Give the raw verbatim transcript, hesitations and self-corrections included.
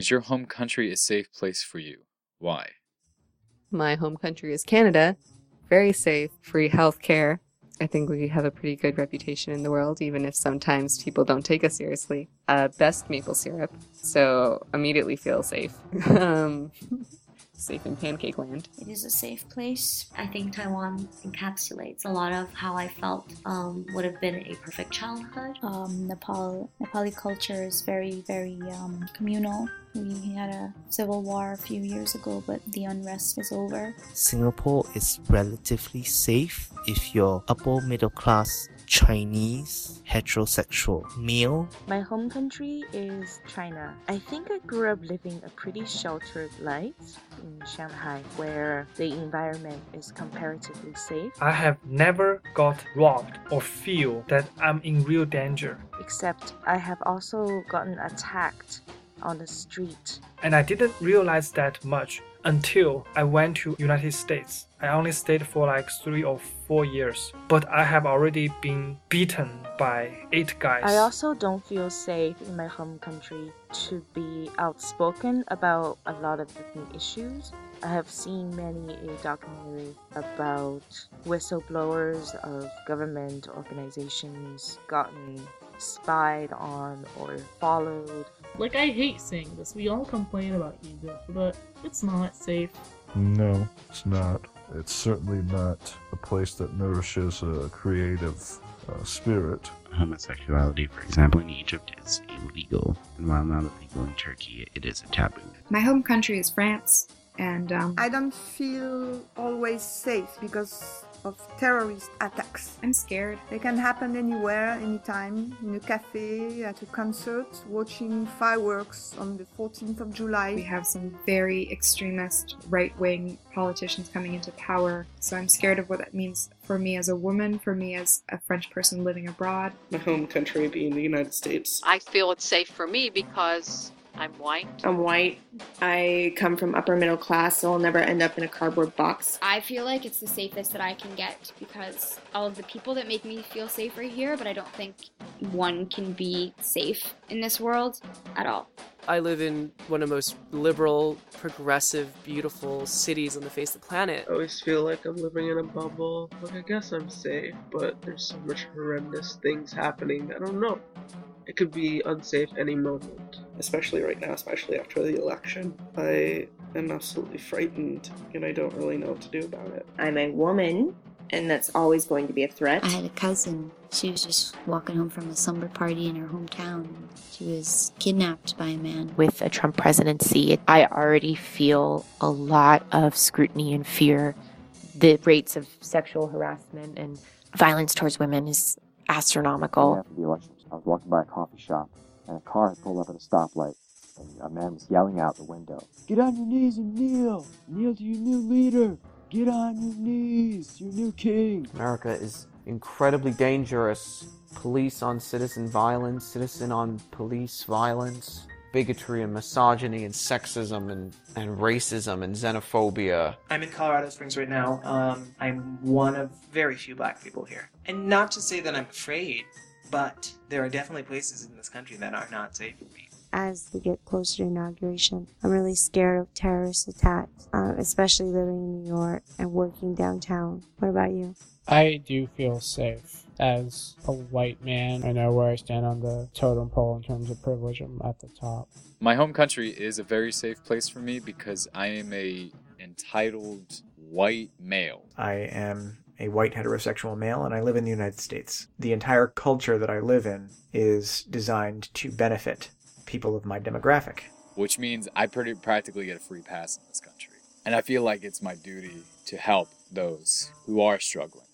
Is your home country a safe place for you? Why? My home country is Canada. Very safe, free healthcare. I think we have a pretty good reputation in the world, even if sometimes people don't take us seriously. Uh, best maple syrup, so immediately feel safe. um, safe in pancake land. It is a safe place. I think Taiwan encapsulates a lot of how I felt um, would have been a perfect childhood. Um, Nepal, Nepali culture is very, very um, communal. We had a civil war a few years ago, but the unrest is over. Singapore is relatively safe if you're upper middle class Chinese heterosexual male. My home country is China. I think I grew up living a pretty sheltered life in Shanghai, where the environment is comparatively safe. I have never got robbed or feel that I'm in real danger. Except I have also gotten attacked on the street. And I didn't realize that much until I went to United States. I only stayed for like three or four years, but I have already been beaten by eight guys. I also don't feel safe in my home country to be outspoken about a lot of different issues. I have seen many a documentary about whistleblowers of government organizations gotten spied on or followed. Like, I hate saying this, we all complain about Egypt, but it's not safe. No, it's not. It's certainly not a place that nourishes a creative uh, spirit. Homosexuality, for example, in Egypt is illegal, and while not illegal in Turkey, it is a taboo. My home country is France, and um, I don't feel always safe because of terrorist attacks. I'm scared. They can happen anywhere, anytime, in a cafe, at a concert, watching fireworks on the fourteenth of July. We have some very extremist right-wing politicians coming into power, so I'm scared of what that means for me as a woman, for me as a French person living abroad. My home country being the United States. I feel it's safe for me because I'm white. I'm white. I come from upper middle class, so I'll never end up in a cardboard box. I feel like it's the safest that I can get because all of the people that make me feel safe are here, but I don't think one can be safe in this world at all. I live in one of the most liberal, progressive, beautiful cities on the face of the planet. I always feel like I'm living in a bubble. Like, I guess I'm safe, but there's so much horrendous things happening. I don't know. It could be unsafe any moment, especially right now, especially after the election. I am absolutely frightened, and I don't really know what to do about it. I'm a woman, and that's always going to be a threat. I had a cousin. She was just walking home from a slumber party in her hometown. She was kidnapped by a man. With a Trump presidency, I already feel a lot of scrutiny and fear. The rates of sexual harassment and violence towards women is astronomical. After the election, I was walking by a coffee shop, and a car had pulled up at a stoplight, and a man was yelling out the window, "Get on your knees and kneel! Kneel to your new leader! Get on your knees, your new king!" America is incredibly dangerous. Police on citizen violence, citizen on police violence, bigotry and misogyny and sexism and, and racism and xenophobia. I'm in Colorado Springs right now. Um, I'm one of very few black people here. And not to say that I'm afraid, but there are definitely places in this country that are not safe for me. As we get closer to inauguration, I'm really scared of terrorist attacks, uh, especially living in New York and working downtown. What about you? I do feel safe. As a white man, I know where I stand on the totem pole in terms of privilege. I'm at the top. My home country is a very safe place for me because I am a entitled white male. I am a white heterosexual male, and I live in the United States. The entire culture that I live in is designed to benefit people of my demographic. Which means I pretty practically get a free pass in this country. And I feel like it's my duty to help those who are struggling.